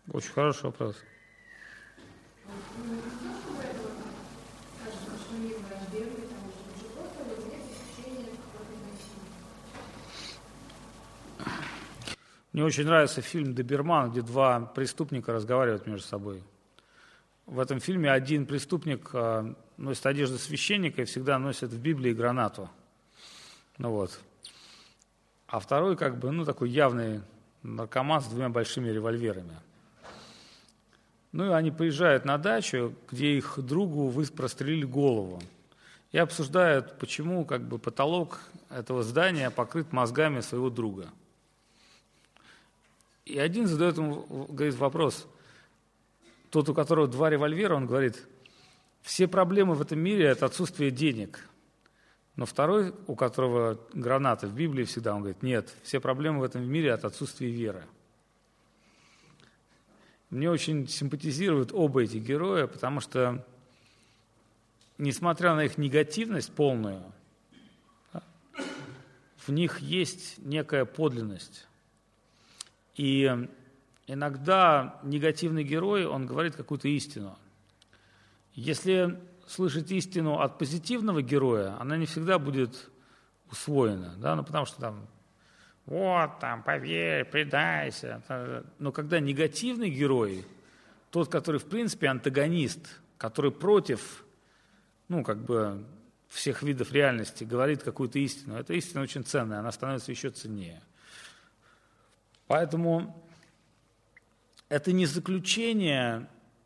Очень хороший вопрос. Мне очень нравится фильм «Доберман», где два преступника разговаривают между собой. В этом фильме один преступник носит одежду священника и всегда носит в Библии гранату. А второй такой явный наркоман с двумя большими револьверами. И они приезжают на дачу, где их другу прострелили голову. И обсуждают, почему потолок этого здания покрыт мозгами своего друга. И один задает ему, говорит, вопрос. Тот, у которого два револьвера, он говорит, все проблемы в этом мире – это отсутствие денег. Но второй, у которого граната в Библии всегда, он говорит, нет, все проблемы в этом мире – от отсутствия веры. Мне очень симпатизируют оба эти героя, потому что, несмотря на их негативность полную, в них есть некая подлинность. И иногда негативный герой, он говорит какую-то истину. Если слышать истину от позитивного героя, она не всегда будет усвоена, потому что поверь, предайся. Но когда негативный герой, тот, который в принципе антагонист, который против, всех видов реальности, говорит какую-то истину, эта истина очень ценная, она становится еще ценнее. Поэтому это не заключение,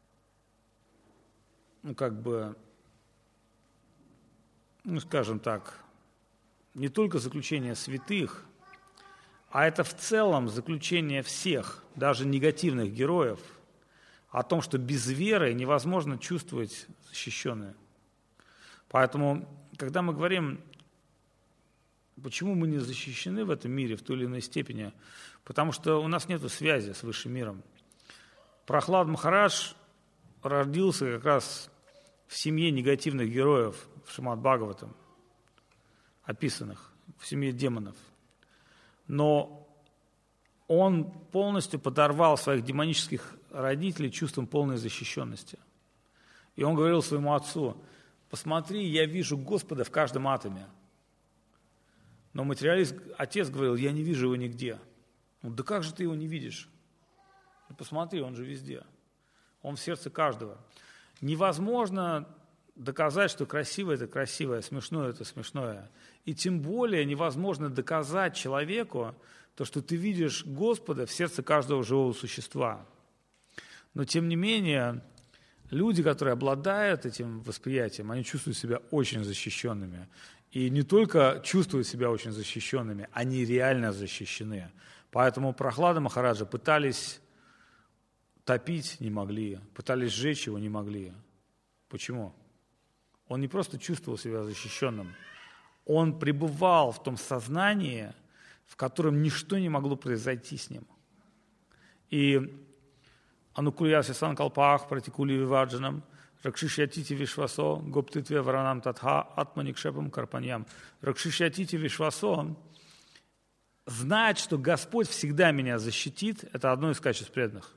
скажем так, не только заключение святых, а это в целом заключение всех, даже негативных героев, о том, что без веры невозможно чувствовать защищенное. Поэтому, когда мы говорим, почему мы не защищены в этом мире в той или иной степени, потому что у нас нет связи с высшим миром. Прохлад Махарадж родился как раз в семье негативных героев в Шримад-Бхагаватам, описанных, в семье демонов. Но он полностью подорвал своих демонических родителей чувством полной защищенности. И он говорил своему отцу, посмотри, я вижу Господа в каждом атоме. Но материалист, отец говорил, я не вижу его нигде. Да как же ты его не видишь? Посмотри, он же везде. Он в сердце каждого. Невозможно доказать, что красивое – это красивое, смешное – это смешное. И тем более невозможно доказать человеку то, что ты видишь Господа в сердце каждого живого существа. Но тем не менее, люди, которые обладают этим восприятием, они чувствуют себя очень защищенными. И не только чувствуют себя очень защищенными, они реально защищены. Поэтому Прохлада Махараджа пытались топить, не могли, пытались сжечь его, не могли. Почему? Он не просто чувствовал себя защищенным, он пребывал в том сознании, в котором ничто не могло произойти с ним. И анукулияси санкалпах пратикули виваджанам, ракшишьятити вишвасо, гоптитве варанам татха, атманикшепам карпаньям. Ракшишьятити вишвасо, знать, что Господь всегда меня защитит, это одно из качеств преданных.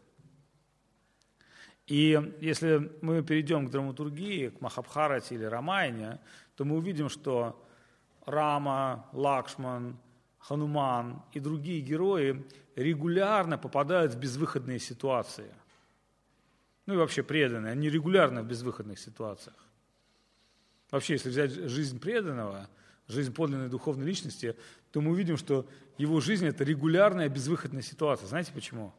И если мы перейдем к драматургии, к Махабхарате или Рамаяне, то мы увидим, что Рама, Лакшман, Хануман и другие герои регулярно попадают в безвыходные ситуации. И вообще преданные, они регулярно в безвыходных ситуациях. Вообще, если взять жизнь преданного, жизнь подлинной духовной личности, то мы увидим, что его жизнь – это регулярная безвыходная ситуация. Знаете почему?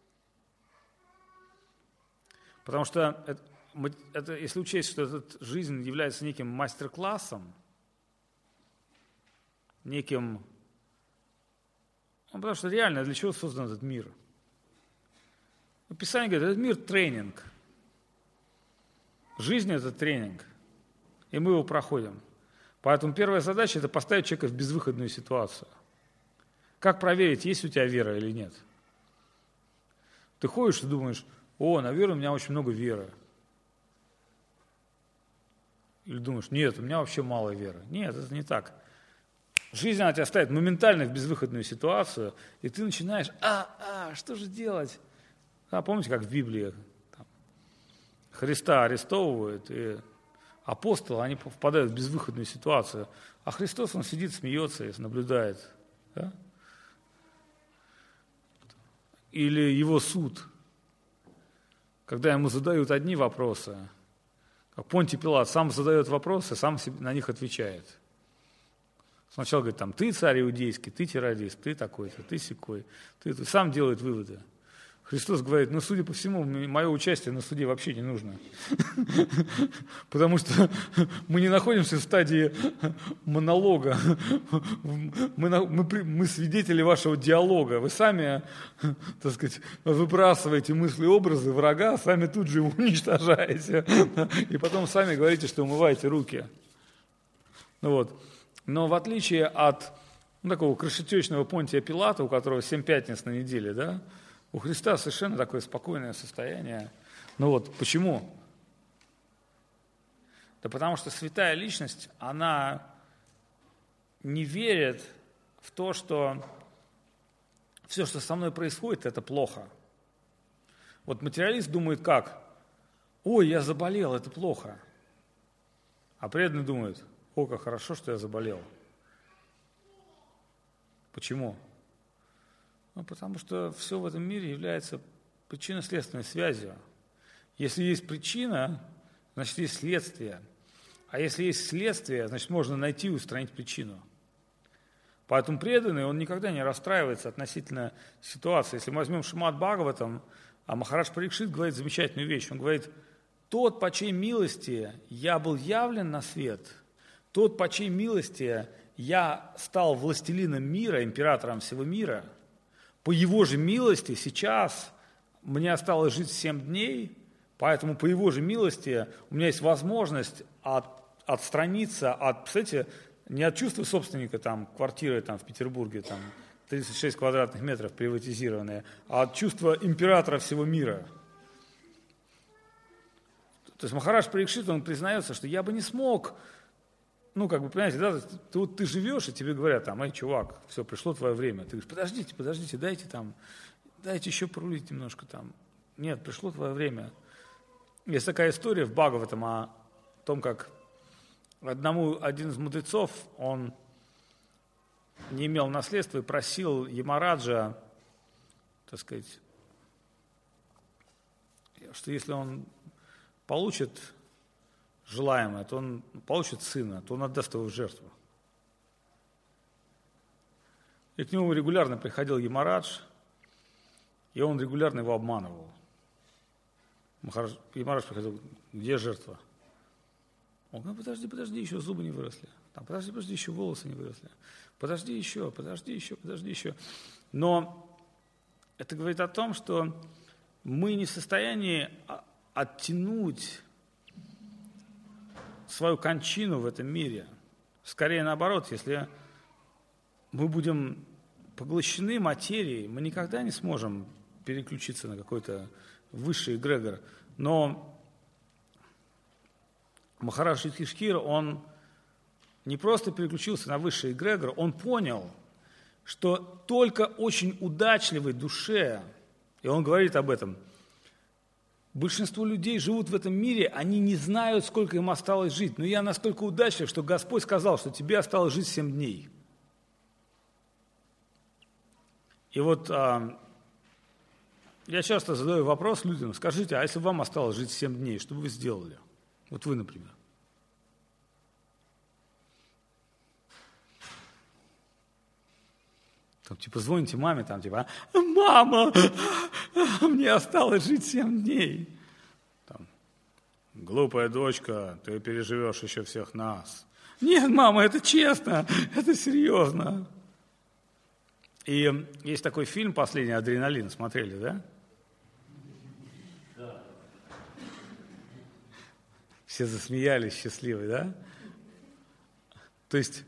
Потому что, если учесть, что эта жизнь является неким мастер-классом, потому что реально для чего создан этот мир? Писание говорит, этот мир – тренинг. Жизнь – это тренинг, и мы его проходим. Поэтому первая задача – это поставить человека в безвыходную ситуацию. Как проверить, есть у тебя вера или нет? Ты ходишь и думаешь, наверное, у меня очень много веры. Или думаешь, нет, у меня вообще мало веры. Нет, это не так. Жизнь, она тебя ставит моментально в безвыходную ситуацию, и ты начинаешь, что же делать? Да, помните, как в Библии там, Христа арестовывают, и апостолы, они впадают в безвыходную ситуацию, а Христос, он сидит, смеется и наблюдает. Да? Или его суд, когда ему задают одни вопросы, как Понтий Пилат сам задает вопросы, сам на них отвечает. Сначала говорит, там, ты царь иудейский, ты террорист, ты такой-то, ты сякой, ты сам делает выводы. Христос говорит, ну, судя по всему, мое участие на суде вообще не нужно. Потому что мы не находимся в стадии монолога. Мы свидетели вашего диалога. Вы сами, так сказать, выбрасываете мысли, образы врага, сами тут же его уничтожаете. И потом сами говорите, что умываете руки. Ну вот. Но в отличие от такого крышетечного Понтия Пилата, у которого 7 пятниц на неделе, да, у Христа совершенно такое спокойное состояние. Ну вот, почему? Да потому что святая личность, она не верит в то, что все, что со мной происходит, это плохо. Вот материалист думает как? Ой, я заболел, это плохо. А преданный думает, о, как хорошо, что я заболел. Почему? Ну, потому что все в этом мире является причинно-следственной связью. Если есть причина, значит, есть следствие. А если есть следствие, значит, можно найти и устранить причину. Поэтому преданный, он никогда не расстраивается относительно ситуации. Если мы возьмем Шримад Бхагаватам, а Махарадж Парикшит говорит замечательную вещь. Он говорит, тот, по чьей милости я был явлен на свет, тот, по чьей милости я стал властелином мира, императором всего мира, по его же милости сейчас мне осталось жить 7 дней, поэтому по его же милости у меня есть возможность отстраниться от, кстати, не от чувства собственника там, квартиры там, в Петербурге, там, 36 квадратных метров приватизированные, а от чувства императора всего мира. То есть Махарадж Парикшит, он признается, что я бы не смог, ну, как бы, понимаете, да, ты живешь, и тебе говорят, там, эй, чувак, все, пришло твое время. Ты говоришь, подождите, дайте еще порулить немножко там. Нет, пришло твое время. Есть такая история в Бхагаватам о том, как один из мудрецов, он не имел наследства и просил Ямараджа, так сказать, что если он получит желаемое, то он получит сына, то он отдаст его в жертву. И к нему регулярно приходил Ямарадж, и он регулярно его обманывал. Ямарадж приходил, где жертва? Он говорит, подожди, еще зубы не выросли. Там, подожди, еще волосы не выросли. Подожди еще. Но это говорит о том, что мы не в состоянии оттянуть свою кончину в этом мире. Скорее наоборот, если мы будем поглощены материей, мы никогда не сможем переключиться на какой-то высший эгрегор. Но Махарадж Юдхиштхира, он не просто переключился на высший эгрегор, он понял, что только очень удачливой душе, и он говорит об этом, большинство людей живут в этом мире, они не знают, сколько им осталось жить. Но я настолько удачлив, что Господь сказал, что тебе осталось жить 7 дней. И вот я часто задаю вопрос людям, скажите, а если вам осталось жить 7 дней, что бы вы сделали? Вот вы, например. Там, типа, звоните маме, там, типа, мама, мне осталось жить 7 дней. Там, глупая дочка, ты переживешь еще всех нас. Нет, мама, это честно, это серьезно. И есть такой фильм «Последний адреналин», смотрели, да? Да. Все засмеялись, счастливые, да? То есть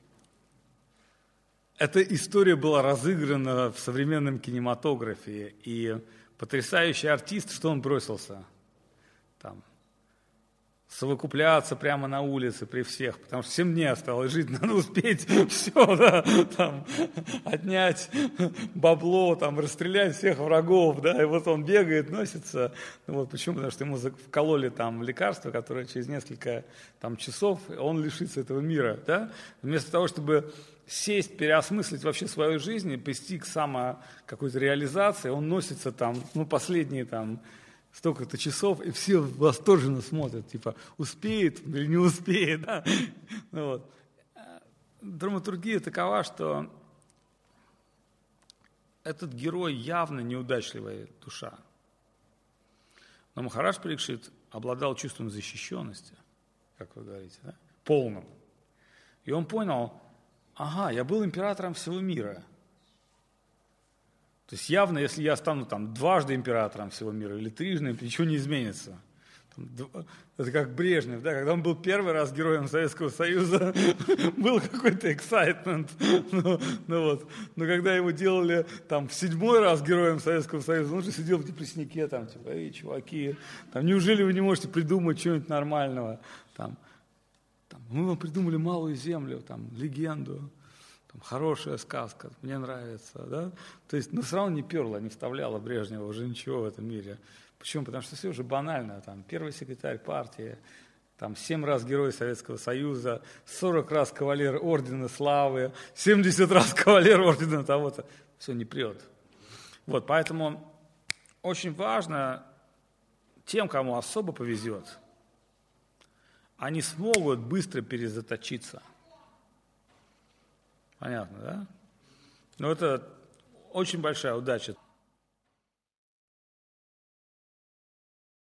эта история была разыграна в современном кинематографе, и потрясающий артист, что он бросился? Там, совокупляться прямо на улице при всех, потому что 7 дней осталось жить, надо успеть все, да, там, отнять бабло, там, расстрелять всех врагов, да, и вот он бегает, носится. Вот почему? Потому что ему вкололи там лекарство, которое через несколько там часов он лишится этого мира, да. Вместо того, чтобы сесть, переосмыслить вообще свою жизнь и прийти к какой-то реализации, он носится там, последние там столько-то часов, и все восторженно смотрят, типа, успеет или не успеет, да? Вот. Драматургия такова, что этот герой явно неудачливая душа. Но Махарадж Парикшит обладал чувством защищенности, как вы говорите, да? Полным. И он понял, я был императором всего мира. То есть явно, если я стану там дважды императором всего мира или трижды, ничего не изменится. Это как Брежнев, да, когда он был первый раз героем Советского Союза, был какой-то excitement, но когда его делали там в 7-й раз героем Советского Союза, он же сидел в депрессняке, там, типа, эй, чуваки, там, неужели вы не можете придумать что-нибудь нормального, там, мы вам придумали «Малую землю», там, легенду, там, хорошая сказка, мне нравится, да, то есть, все равно не перло, не вставляло Брежнева уже ничего в этом мире. Почему? Потому что все уже банально, там, первый секретарь партии, там, 7 раз Герой Советского Союза, 40 раз кавалер Ордена Славы, 70 раз кавалер Ордена того-то, все не прет. Вот, поэтому очень важно тем, кому особо повезет, они смогут быстро перезаточиться. Понятно, да? Но это очень большая удача.